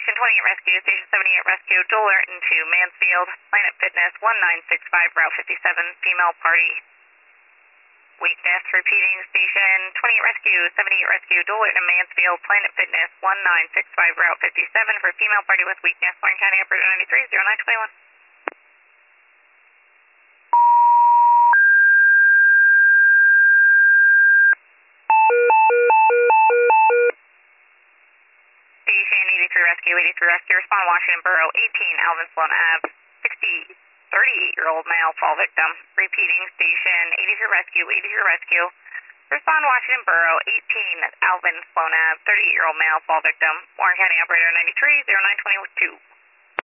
Station 28 Rescue, Station 78 Rescue, Joel Ayrton to Mansfield, Planet Fitness 1965, Route 57, female party. Weakness, repeating, Station 28 Rescue, 78 Rescue, Joel Ayrton to Mansfield, Planet Fitness 1965, Route 57 for female party with weakness, Warren County Operator 93, 0921. Station 83 Rescue, 83 Rescue, respond Washington Borough, 18 Alvin Sloan Ave, 38-year-old male fall victim. Repeating, Station 83 Rescue, 83 Rescue, respond Washington Borough, 18 Alvin Sloan Ave, 38-year-old male fall victim. Warren County Operator 93, 0922.